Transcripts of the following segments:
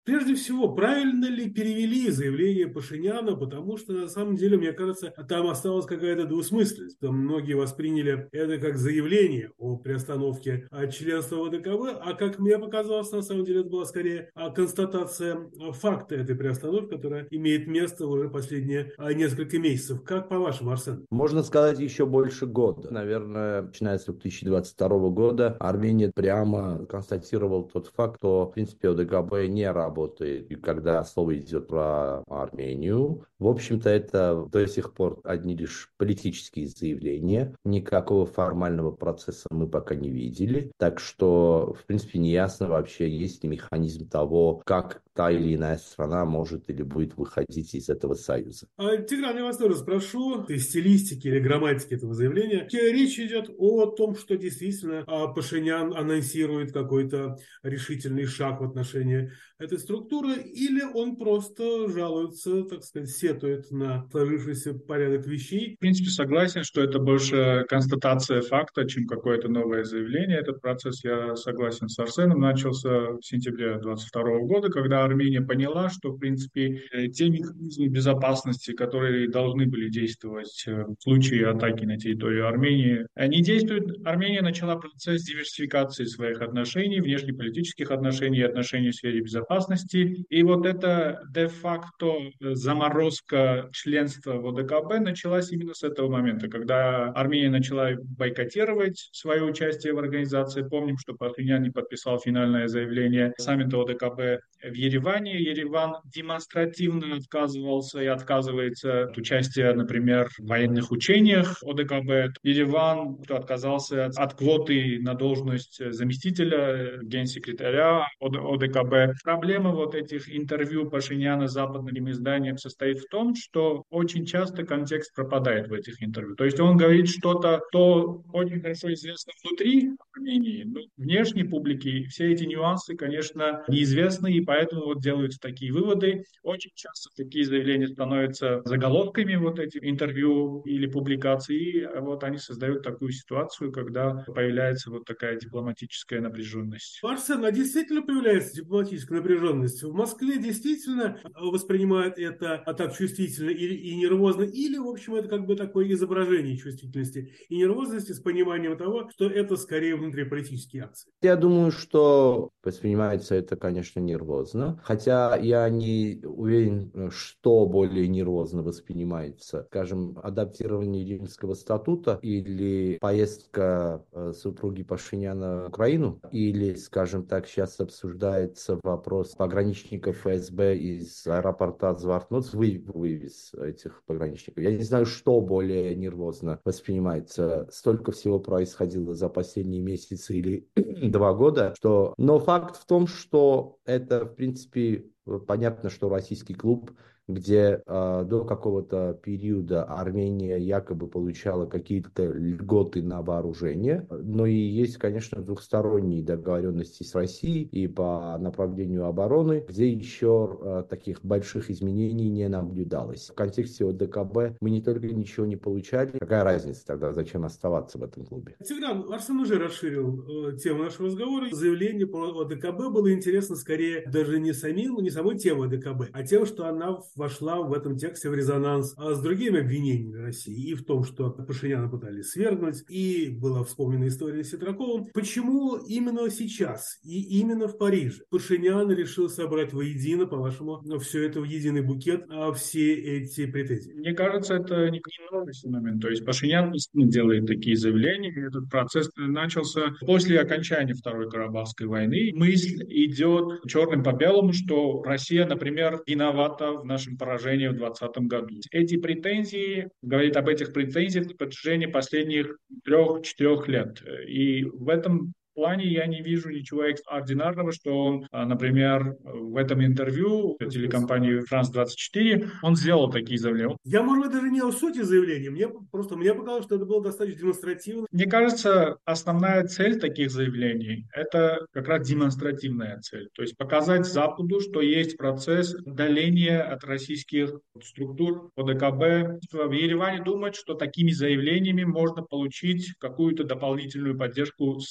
Прежде всего, правильно ли перевели заявление Пашиняна, потому что, на самом деле, мне кажется, там осталась какая-то двусмысленность. Там многие восприняли это как заявление о приостановке членства в ОДКБ, а как мне показалось, на самом деле, это была скорее констатация факта этой приостановки, которая имеет место уже последние несколько месяцев. Как по-вашему, Арсен? Можно сказать, еще больше года. Наверное, начиная с 2022 года Армения прямо констатировал тот факт, что, в принципе, ОДКБ не работает. И когда слово идет про Армению, в общем-то, это до сих пор одни лишь политические заявления. Никакого формального процесса мы пока не видели. Так что, в принципе, неясно вообще, есть ли механизм того, как та или иная страна может или будет выходить из этого союза. Тигран, я вас тоже спрошу, из стилистики или грамматики этого заявления. Речь идет о том, что действительно Пашинян анонсирует какой-то решительный шаг в отношении этой структуры, или он просто жалуется, так сказать, сетует на сложившийся порядок вещей. В принципе, согласен, что это больше констатация факта, чем какое-то новое заявление. Этот процесс, я согласен с Арсеном, начался в сентябре 2022 года, когда Армения поняла, что, в принципе, те механизмы безопасности, которые должны были действовать в случае атаки на территорию Армении, они действуют. Армения начала процесс диверсификации своих отношений, внешнеполитических отношений и отношений в сфере безопасности. И вот эта де-факто заморозка членства в ОДКБ началась именно с этого момента, когда Армения начала бойкотировать свое участие в организации. Помним, что Пашинян не подписал финальное заявление саммита ОДКБ в Ереване. Ереван демонстративно отказывался и отказывается от участия, например, в военных учениях ОДКБ. Ереван отказался от квоты на должность заместителя генсекретаря ОДКБ. Проблема вот этих интервью Пашиняна с западным изданием состоит в том, что очень часто контекст пропадает в этих интервью. То есть он говорит что-то, что очень хорошо известно внутри Армении, но внешней публике все эти нюансы, конечно, неизвестны, и поэтому вот делаются такие выводы. Очень часто такие заявления становятся заголовками вот этих интервью или публикаций, и вот они создают такую ситуацию, когда появляется вот такая дипломатическая напряженность. Арсен, а действительно появляется дипломатическая напряженность? В Москве действительно воспринимают это так чувствительно и нервозно, или, в общем, это как бы такое изображение чувствительности и нервозности с пониманием того, что это скорее внутриполитические акции? Я думаю, что воспринимается это, конечно, нервозно. Хотя я не уверен, что более нервозно воспринимается. Скажем, адаптирование Римского статута или поездка супруги Пашиняна в Украину, или, скажем так, сейчас обсуждается вопрос пограничников ФСБ из аэропорта Звартноц, вывез этих пограничников. Я не знаю, что более нервозно воспринимается. Столько всего происходило за последние месяцы или 2 года, что... Но факт в том, что это, в принципе, понятно, что российский клуб, где до какого-то периода Армения якобы получала какие-то льготы на вооружение, но и есть, конечно, двухсторонние договоренности с Россией и по направлению обороны, где еще таких больших изменений не наблюдалось. В контексте ОДКБ мы не только ничего не получали, какая разница тогда, зачем оставаться в этом клубе? Тигран, Арсен уже расширил тему нашего разговора. Заявление про ОДКБ было интересно скорее даже не самой темой ОДКБ, а тем, что она вошла в этом тексте в резонанс с другими обвинениями России. И в том, что Пашиняна пытались свергнуть, и была вспомнена история с Сетраковым. Почему именно сейчас и именно в Париже Пашинян решил собрать воедино, по-вашему, все это в единый букет, все эти претензии? Мне кажется, это не новый феномен. То есть Пашинян постоянно делает такие заявления. И этот процесс начался после окончания Второй Карабахской войны. Мысль идет черным по белому, что Россия, например, виновата в нашем поражении в 2020 году. Эти претензии, говорит об этих претензиях на протяжении последних 3-4 лет. И в этом плане я не вижу ничего экстраординарного, что он, например, в этом интервью телекомпании France-24, он сделал такие заявления. Я, может быть, даже не о сути заявления. Мне показалось, что это было достаточно демонстративно. Мне кажется, основная цель таких заявлений – это как раз демонстративная цель. То есть показать Западу, что есть процесс удаления от российских структур ОДКБ. В Ереване думают, что такими заявлениями можно получить какую-то дополнительную поддержку со стороны Запада.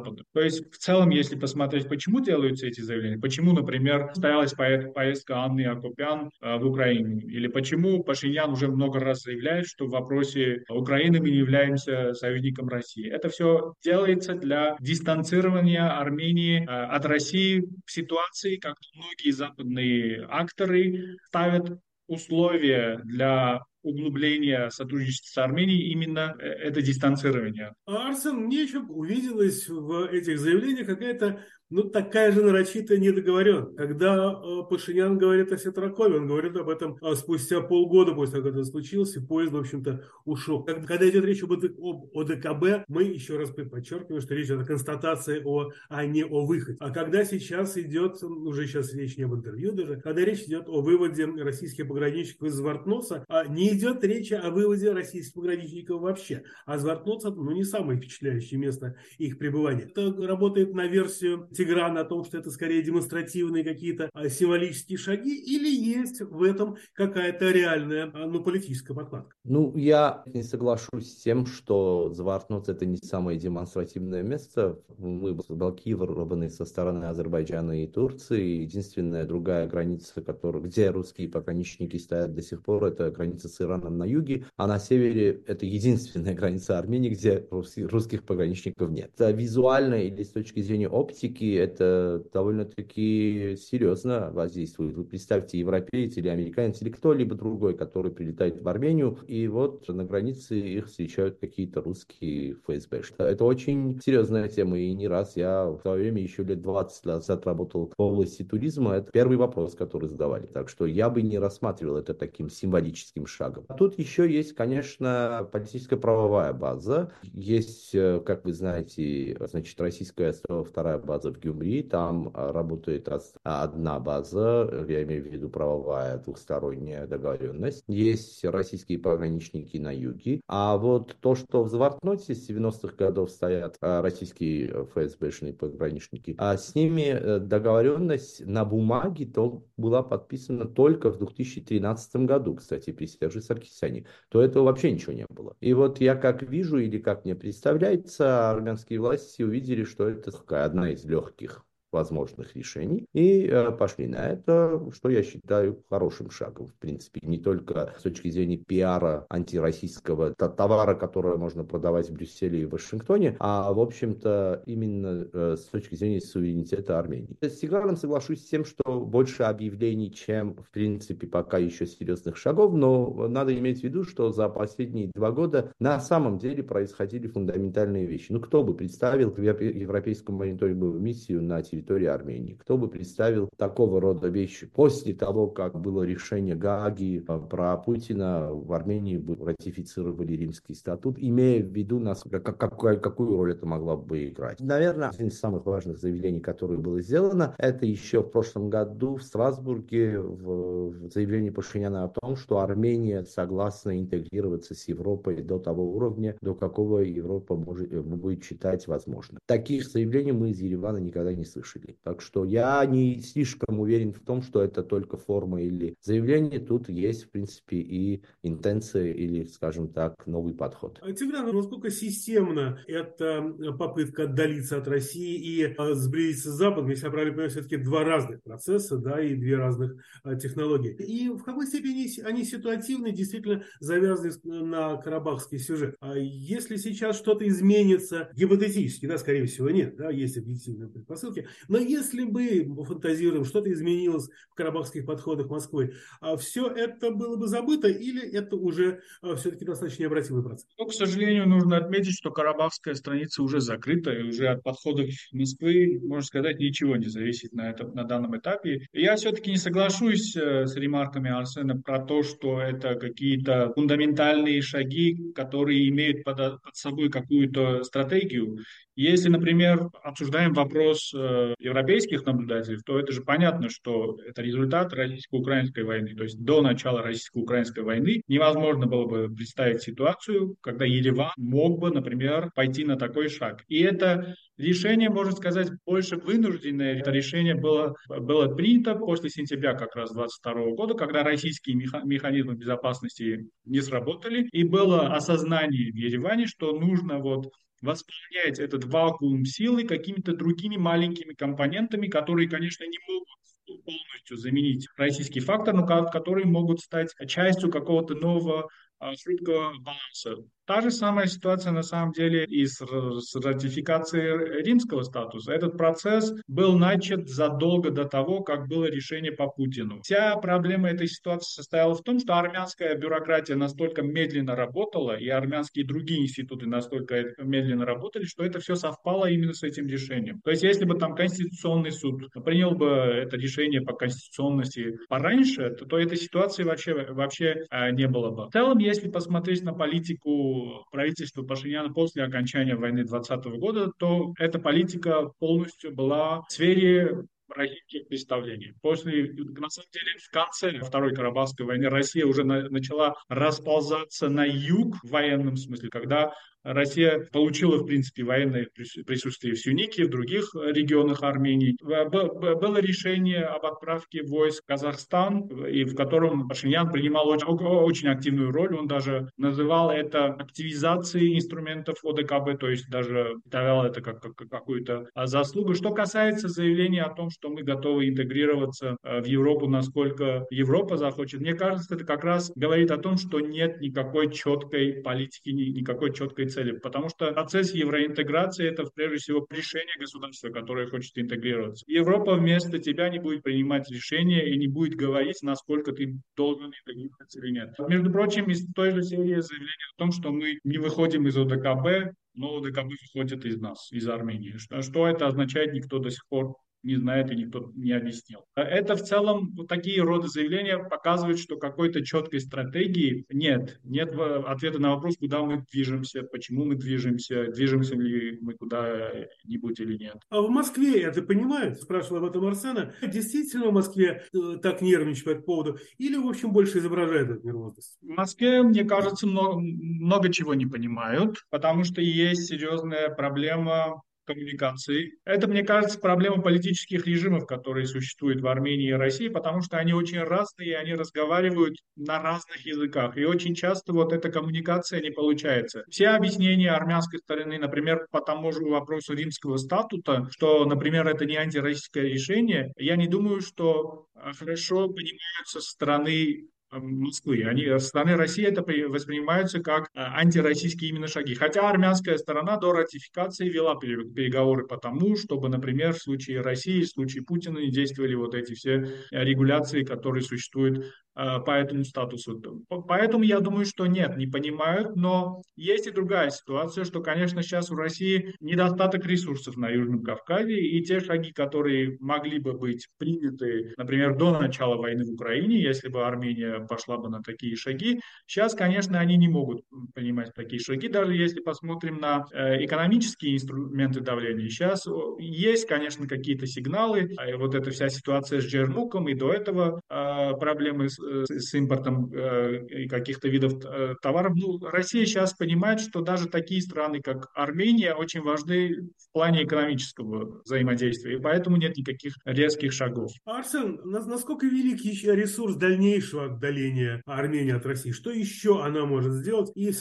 Запада. То есть, в целом, если посмотреть, почему делаются эти заявления, почему, например, состоялась поездка Анны Акопян в Украину, или почему Пашинян уже много раз заявляет, что в вопросе Украины мы не являемся союзником России. Это все делается для дистанцирования Армении от России в ситуации, как многие западные акторы ставят условия для углубления сотрудничества с Арменией именно это дистанцирование. Арсен, мне еще увиделась в этих заявлениях какая-то, ну, такая же нарочитая недоговоренность. Когда Пашинян говорит о Сетракове, он говорит об этом спустя полгода после того, как это случилось, и поезд, в общем-то, ушел. Когда идет речь об ОДКБ, мы еще раз подчеркиваем, что речь идет о констатации, а не о выходе. А когда сейчас идет, уже сейчас речь не об интервью даже, когда речь идет о выводе российских пограничников из Звартноса, не идет речи о выводе российских пограничников вообще. А Звартноц, ну, не самое впечатляющее место их пребывания. Это работает на версию Тиграна о том, что это скорее демонстративные какие-то символические шаги, или есть в этом какая-то реальная, ну, политическая подкладка? Ну, я не соглашусь с тем, что Звартноц это не самое демонстративное место. Мы блокированы со стороны Азербайджана и Турции. Единственная другая граница, где русские пограничники стоят до сих пор, это граница с Ираном на юге, а на севере это единственная граница Армении, где русских пограничников нет. Визуально или с точки зрения оптики это довольно-таки серьезно воздействует. Вы представьте, европеец или американец или кто-либо другой, который прилетает в Армению, и вот на границе их встречают какие-то русские ФСБ. Это очень серьезная тема, и не раз я в то время, еще лет 20 назад работал в области туризма, это первый вопрос, который задавали. Так что я бы не рассматривал это таким символическим шагом. А тут еще есть, конечно, политическая правовая база. Есть, как вы знаете, значит, российская вторая база в Гюмри, там работает одна база, я имею в виду правовая двухсторонняя договоренность. Есть российские пограничники на юге. А вот то, что в Звартноте с 90-х годов стоят российские ФСБшные пограничники, а с ними договоренность на бумаге была подписана только в 2013 году, кстати, при Серже Саркисяне. То этого вообще ничего не было. И вот я как вижу, или как мне представляется, армянские власти увидели, что это одна из легких возможных решений и пошли на это, что я считаю хорошим шагом, в принципе, не только с точки зрения пиара антироссийского товара, который можно продавать в Брюсселе и в Вашингтоне, а, в общем-то, именно с точки зрения суверенитета Армении. С Тиграном соглашусь с тем, что больше объявлений, чем, в принципе, пока еще серьезных шагов, но надо иметь в виду, что за последние 2 года на самом деле происходили фундаментальные вещи. Ну, кто бы представил европейскую мониторинговую миссию на территории Армении? Кто бы представил такого рода вещи после того, как было решение Гааги про Путина, в Армении бы ратифицировали Римский статут, имея в виду, какую роль это могло бы играть. Наверное, один из самых важных заявлений, которое было сделано, это еще в прошлом году в Страсбурге в заявлении Пашиняна о том, что Армения согласна интегрироваться с Европой до того уровня, до какого Европа будет считать возможным. Таких заявлений мы из Еревана никогда не слышали. Так что я не слишком уверен в том, что это только форма или заявление. Тут есть, в принципе, и интенция или, скажем так, новый подход. Тигран, насколько системно эта попытка отдалиться от России и сблизиться с Западом, если я правильно понимаю, все-таки 2 разных процесса, да, и 2 разных технологии. И в какой степени они ситуативны, действительно завязаны на карабахский сюжет. Если сейчас что-то изменится, гипотетически, да, скорее всего, нет, да, есть объективные предпосылки, но если бы, фантазируем, что-то изменилось в карабахских подходах Москвы, все это было бы забыто или это уже все-таки достаточно необратимый процесс? Но, к сожалению, нужно отметить, что карабахская страница уже закрыта, и уже от подходов Москвы, можно сказать, ничего не зависит на данном этапе. Я все-таки не соглашусь с ремарками Арсена про то, что это какие-то фундаментальные шаги, которые имеют под собой какую-то стратегию. Если, например, обсуждаем вопрос европейских наблюдателей, то это же понятно, что это результат российско-украинской войны. То есть до начала российско-украинской войны невозможно было бы представить ситуацию, когда Ереван мог бы, например, пойти на такой шаг. И это решение, можно сказать, больше вынужденное. Это решение было принято после сентября как раз 2022 года, когда российские механизмы безопасности не сработали, и было осознание в Ереване, что нужно вот восполнять этот вакуум силы какими-то другими маленькими компонентами, которые, конечно, не могут полностью заменить российский фактор, но которые могут стать частью какого-то нового хрупкого баланса. Та же самая ситуация на самом деле и с ратификацией римского статуса. Этот процесс был начат задолго до того, как было решение по Путину. Вся проблема этой ситуации состояла в том, что армянская бюрократия настолько медленно работала, и армянские другие институты настолько медленно работали, что это все совпало именно с этим решением. То есть, если бы там Конституционный суд принял бы это решение по конституционности пораньше, то этой ситуации вообще не было бы. В целом, если посмотреть на политику правительства Пашиняна после окончания войны 2020 года, то эта политика полностью была в сфере российских представлений. На самом деле, в конце Второй Карабахской войны Россия уже начала расползаться на юг в военном смысле, когда Россия получила, в принципе, военное присутствие в Сюнике, в других регионах Армении. Было решение об отправке войск в Казахстан, и в котором Пашинян принимал очень активную роль. Он даже называл это активизацией инструментов ОДКБ, то есть даже давал это как какую-то заслугу. Что касается заявления о том, что мы готовы интегрироваться в Европу, насколько Европа захочет, мне кажется, это как раз говорит о том, что нет никакой четкой политики, никакой четкой цели, потому что процесс евроинтеграции — это прежде всего решение государства, которое хочет интегрироваться. Европа вместо тебя не будет принимать решения и не будет говорить, насколько ты должен интегрироваться или нет. Между прочим, из той же серии заявления о том, что мы не выходим из ОДКБ, но ОДКБ выходит из нас, из Армении. Что это означает, никто до сих пор не знает и никто не объяснил. Это в целом, вот такие роды заявления показывают, что какой-то четкой стратегии нет. Нет ответа на вопрос, куда мы движемся, почему мы движемся ли мы куда-нибудь или нет. А в Москве это понимают? Спрашивал об этом Арсена. Действительно в Москве так нервничают по этому поводу? Или, в общем, больше изображают эту нервозность? В Москве, мне кажется, много чего не понимают, потому что есть серьезная проблема коммуникации. Это, мне кажется, проблема политических режимов, которые существуют в Армении и России, потому что они очень разные, и они разговаривают на разных языках. И очень часто вот эта коммуникация не получается. Все объяснения армянской стороны, например, по тому же вопросу римского статута, что, например, это не антироссийское решение, я не думаю, что хорошо понимаются со стороны Москвы. Со стороны России это воспринимаются как антироссийские именно шаги. Хотя армянская сторона до ратификации вела переговоры по тому, чтобы, например, в случае России, в случае Путина не действовали вот эти все регуляции, которые существуют по этому статусу. Поэтому я думаю, что нет, не понимают, но есть и другая ситуация, что, конечно, сейчас у России недостаток ресурсов на Южном Кавказе, и те шаги, которые могли бы быть приняты, например, до начала войны в Украине, если бы Армения пошла бы на такие шаги, сейчас, конечно, они не могут принимать такие шаги, даже если посмотрим на экономические инструменты давления. Сейчас есть, конечно, какие-то сигналы, вот эта вся ситуация с Джермуком, и до этого проблемы с импортом каких-то видов товаров. Ну, Россия сейчас понимает, что даже такие страны, как Армения, очень важны в плане экономического взаимодействия, и поэтому нет никаких резких шагов. Арсен, насколько велик еще ресурс дальнейшего отдаления Армении от России? Что еще она может сделать? И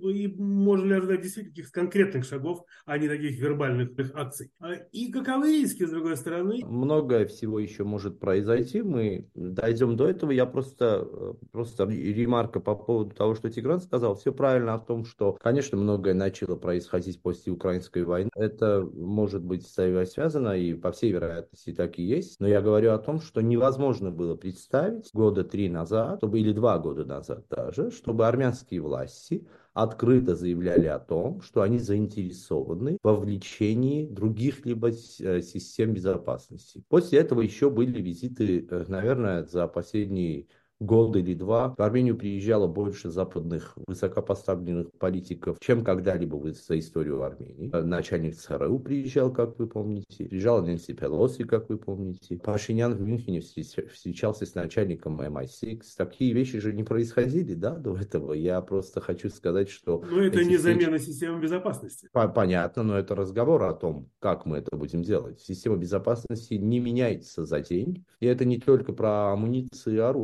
можно ли ожидать действительно каких-то конкретных шагов, а не таких вербальных акций? И каковы риски, с другой стороны? Многое всего еще может произойти. Мы дойдем до этого. Я просто ремарка по поводу того, что Тигран сказал. Все правильно о том, что, конечно, многое начало происходить после украинской войны. Это может быть связано, и по всей вероятности так и есть. Но я говорю о том, что невозможно было представить года 3 назад, или 2 года назад даже, чтобы армянские власти открыто заявляли о том, что они заинтересованы в вовлечении других либо систем безопасности. После этого еще были визиты, наверное, за последние год или два в Армению приезжало больше западных высокопоставленных политиков, чем когда-либо за историю Армении. Начальник ЦРУ приезжал, как вы помните, приезжал Нэнси Пелоси, как вы помните. Пашинян в Мюнхене встречался с начальником MI6. Такие вещи же не происходили, да, до этого. Я просто хочу сказать, что... Но это не замена системы безопасности. Понятно, но это разговор о том, как мы это будем делать. Система безопасности не меняется за день. И это не только про амуницию и оружие. Что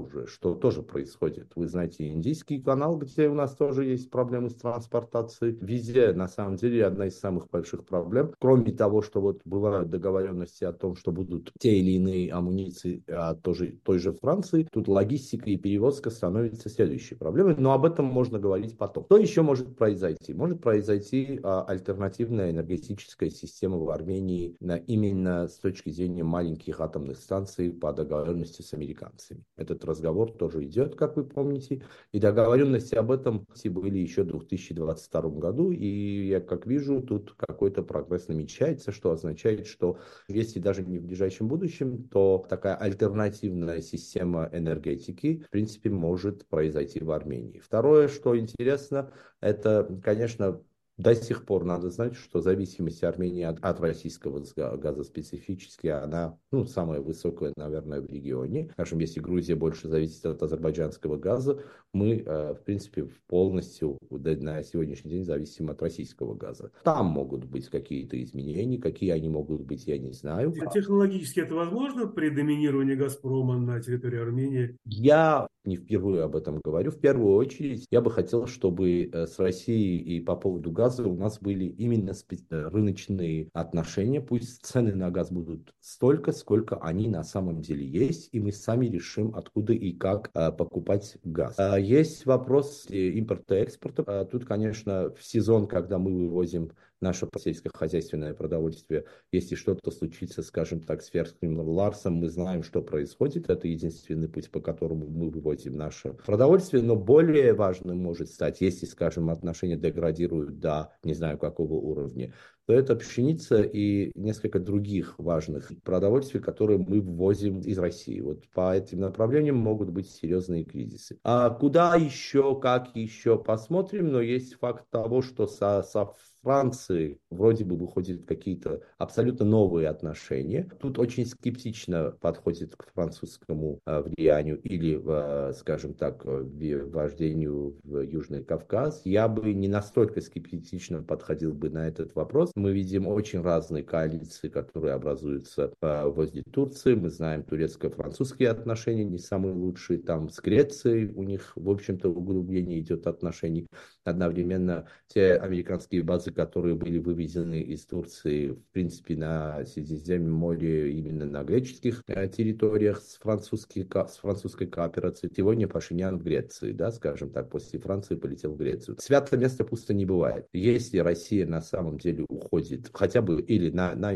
что тоже происходит. Вы знаете, Индийский канал, где у нас тоже есть проблемы с транспортацией. Везде, на самом деле, одна из самых больших проблем. Кроме того, что вот бывают договоренности о том, что будут те или иные амуниции от той же Франции, тут логистика и перевозка становится следующей проблемой, но об этом можно говорить потом. Что еще может произойти? Может произойти альтернативная энергетическая система в Армении именно с точки зрения маленьких атомных станций по договоренности с американцами. Этот разговор тоже идет, как вы помните, и договоренности об этом были еще в 2022 году, и я как вижу, тут какой-то прогресс намечается, что означает, что если даже не в ближайшем будущем, то такая альтернативная система энергетики, в принципе, может произойти в Армении. Второе, что интересно, это, конечно, до сих пор надо знать, что зависимость Армении от российского газа специфически, она самая высокая, наверное, в регионе. Скажем, если Грузия больше зависит от азербайджанского газа, мы, в принципе, полностью на сегодняшний день зависим от российского газа. Там могут быть какие-то изменения, какие они могут быть, я не знаю. Технологически это возможно при доминировании «Газпрома» на территории Армении? Я не впервые об этом говорю. В первую очередь, я бы хотел, чтобы с Россией и по поводу газа у нас были именно рыночные отношения. Пусть цены на газ будут столько, сколько они на самом деле есть, и мы сами решим, откуда и как покупать газ. Есть вопрос импорта и экспорта. Тут, конечно, в сезон, когда мы вывозим наше сельскохозяйственное продовольствие, если что-то случится, скажем так, с Ферским Ларсом, мы знаем, что происходит. Это единственный путь, по которому мы вывозим наше продовольствие. Но более важным может стать, если, скажем, отношения деградируют до не знаю какого уровня, то это пшеница и несколько других важных продовольствий, которые мы ввозим из России. Вот по этим направлениям могут быть серьезные кризисы. А куда еще, как еще, посмотрим, но есть факт того, что со Франции вроде бы выходят какие-то абсолютно новые отношения. Тут очень скептично подходит к французскому влиянию или, скажем так, вождению в Южный Кавказ. Я бы не настолько скептично подходил бы на этот вопрос. Мы видим очень разные коалиции, которые образуются возле Турции. Мы знаем турецко-французские отношения, не самые лучшие. Там с Грецией у них, в общем-то, углубление идет отношений. Одновременно те американские базы, которые были вывезены из Турции, в принципе, на Средиземном море, именно на греческих территориях с французской кооперацией. Сегодня Пашинян в Греции, да, скажем так, после Франции полетел в Грецию. Святое место пусто не бывает. Если Россия на самом деле уходит, хотя бы или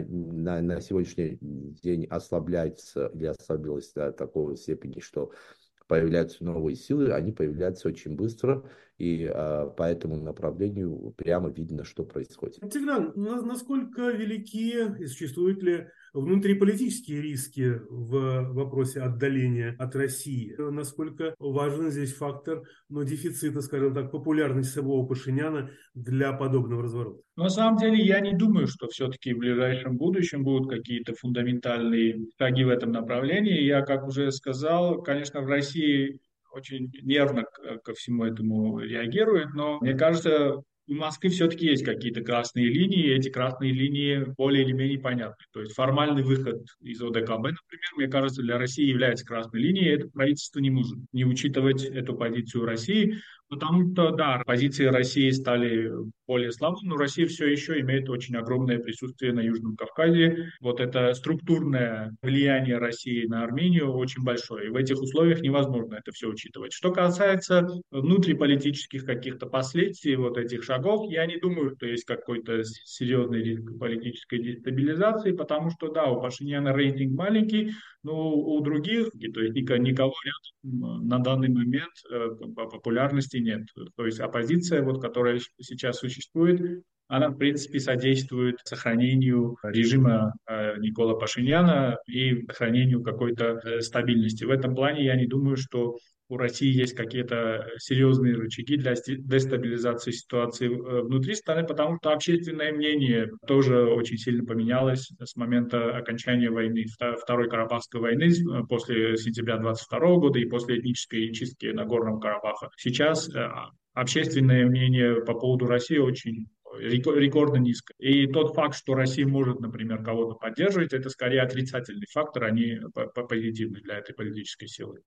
на сегодняшний день ослабляется или ослабилась до такой степени, что появляются новые силы, они появляются очень быстро, и по этому направлению прямо видно, что происходит. Тигран, насколько велики и существуют ли внутриполитические риски в вопросе отдаления от России? Насколько важен здесь фактор дефицита, скажем так, популярности самого Пашиняна для подобного разворота? На самом деле я не думаю, что все-таки в ближайшем будущем будут какие-то фундаментальные шаги в этом направлении. Я, как уже сказал, конечно, в России очень нервно ко всему этому реагирует, но мне кажется, у Москвы все-таки есть какие-то красные линии, и эти красные линии более или менее понятны. То есть формальный выход из ОДКБ, например, мне кажется, для России является красной линией, и это правительство не может не учитывать эту позицию России, потому что, да, позиции России стали более слабыми, но Россия все еще имеет очень огромное присутствие на Южном Кавказе. Вот это структурное влияние России на Армению очень большое, и в этих условиях невозможно это все учитывать. Что касается внутриполитических каких-то последствий вот этих шагов, я не думаю, что есть какой-то серьезный риск политической дестабилизации, потому что, да, у Пашиняна рейтинг маленький, но у других, то есть никого рядом на данный момент по популярности нет. То есть оппозиция, вот, которая сейчас существует, она, в принципе, содействует сохранению режима Никола Пашиняна и сохранению какой-то стабильности. В этом плане я не думаю, что у России есть какие-то серьезные рычаги для дестабилизации ситуации внутри страны, потому что общественное мнение тоже очень сильно поменялось с момента окончания войны, Второй Карабахской войны после сентября 22 года и после этнической чистки Нагорного Карабаха. Сейчас общественное мнение по поводу России очень рекордно низко. И тот факт, что Россия может, например, кого-то поддерживать, это скорее отрицательный фактор, а не позитивный для этой политической силы.